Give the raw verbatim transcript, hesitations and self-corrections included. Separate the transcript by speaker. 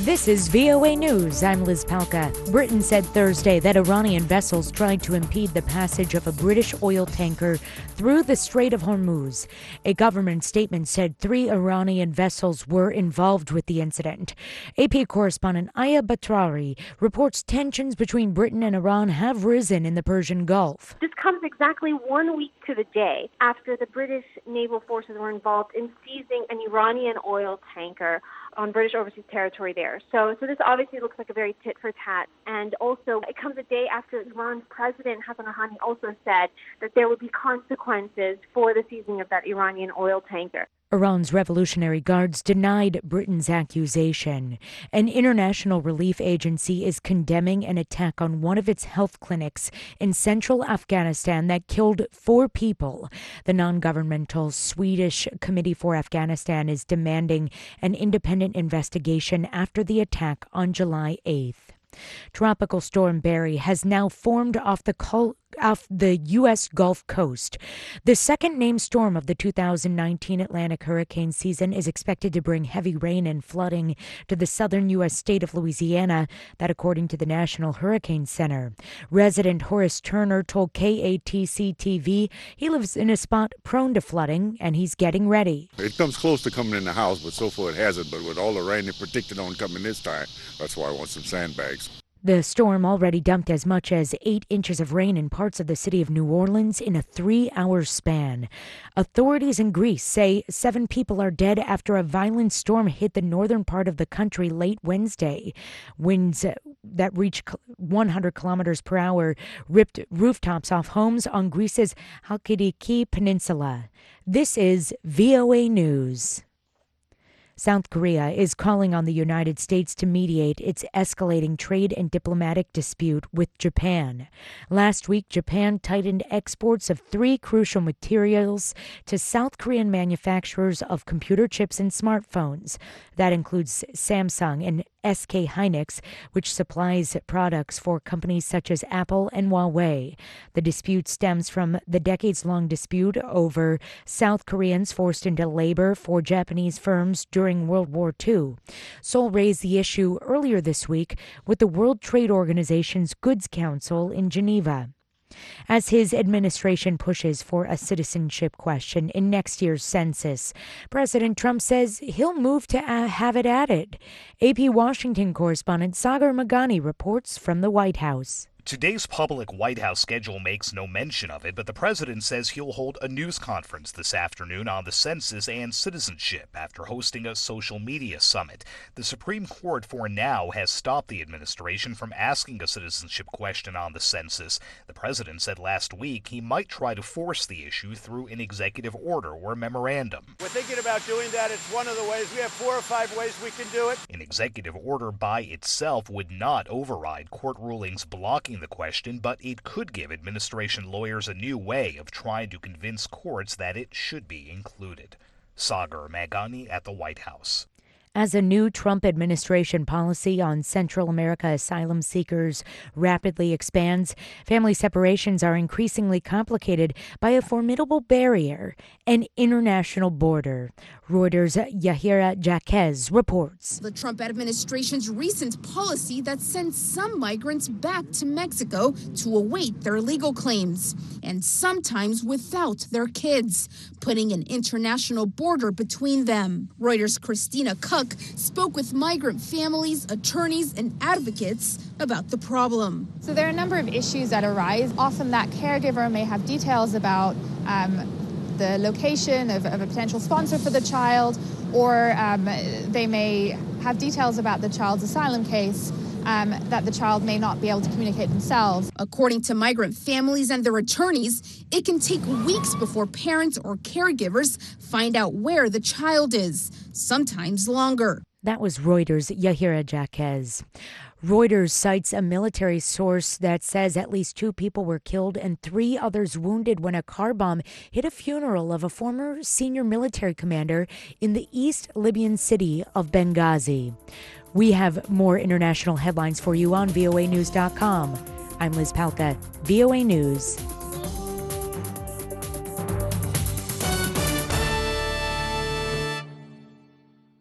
Speaker 1: This is V O A News. I'm Liz Palka. Britain said Thursday that Iranian vessels tried to impede the passage of a British oil tanker through the Strait of Hormuz. A government statement said three Iranian vessels were involved with the incident. A P correspondent Aya Batrari reports tensions between Britain and Iran have risen in the Persian Gulf.
Speaker 2: This comes exactly one week to the day after the British naval forces were involved in seizing an Iranian oil tanker on British overseas territory there. So, so this obviously looks like a very tit for tat. And also, it comes a day after Iran's president, Hassan Rouhani, also said that there would be consequences for the seizing of that Iranian oil tanker.
Speaker 1: Iran's Revolutionary Guards denied Britain's accusation. An international relief agency is condemning an attack on one of its health clinics in central Afghanistan that killed four people. The non-governmental Swedish Committee for Afghanistan is demanding an independent investigation after the attack on July eighth. Tropical Storm Barry has now formed off the col- off the U S Gulf Coast. The second named storm of the two thousand nineteen Atlantic hurricane season is expected to bring heavy rain and flooding to the southern U S state of Louisiana, that according to the National Hurricane Center. Resident Horace Turner told K A T C T V he lives in a spot prone to flooding and he's getting ready.
Speaker 3: It comes close to coming in the house, but so far it hasn't. But with all the rain they predicted on coming this time, that's why I want some sandbags.
Speaker 1: The storm already dumped as much as eight inches of rain in parts of the city of New Orleans in a three-hour span. Authorities in Greece say seven people are dead after a violent storm hit the northern part of the country late Wednesday. Winds that reached one hundred kilometers per hour ripped rooftops off homes on Greece's Halkidiki Peninsula. This is V O A News. South Korea is calling on the United States to mediate its escalating trade and diplomatic dispute with Japan. Last week, Japan tightened exports of three crucial materials to South Korean manufacturers of computer chips and smartphones. That includes Samsung and S K Hynix, which supplies products for companies such as Apple and Huawei. The dispute stems from the decades-long dispute over South Koreans forced into labor for Japanese firms during World War Two. Seoul raised the issue earlier this week with the World Trade Organization's Goods Council in Geneva. As his administration pushes for a citizenship question in next year's census, President Trump says he'll move to have it added. A P Washington correspondent Sagar Meghani reports from the White House.
Speaker 4: Today's public White House schedule makes no mention of it, but the president says he'll hold a news conference this afternoon on the census and citizenship after hosting a social media summit. The Supreme Court for now has stopped the administration from asking a citizenship question on the census. The president said last week he might try to force the issue through an executive order or memorandum.
Speaker 5: We're thinking about doing that. It's one of the ways. We have four or five ways we can do it.
Speaker 4: An executive order by itself would not override court rulings blocking the question, but it could give administration lawyers a new way of trying to convince courts that it should be included. Sagar Meghani at the White House.
Speaker 1: As a new Trump administration policy on Central America asylum seekers rapidly expands, family separations are increasingly complicated by a formidable barrier, an international border. Reuters' Yahira Jaquez reports.
Speaker 6: The Trump administration's recent policy that sends some migrants back to Mexico to await their legal claims, and sometimes without their kids, putting an international border between them. Reuters' Christina Cook spoke with migrant families, attorneys, and advocates about the problem.
Speaker 7: So there are a number of issues that arise. Often that caregiver may have details about um, the location of, of a potential sponsor for the child, or um, they may have details about the child's asylum case um, that the child may not be able to communicate themselves.
Speaker 6: According to migrant families and their attorneys, it can take weeks before parents or caregivers find out where the child is, sometimes longer.
Speaker 1: That was Reuters' Yahira Jaquez. Reuters cites a military source that says at least two people were killed and three others wounded when a car bomb hit a funeral of a former senior military commander in the East Libyan city of Benghazi. We have more international headlines for you on V O A news dot com. I'm Liz Palka, V O A News.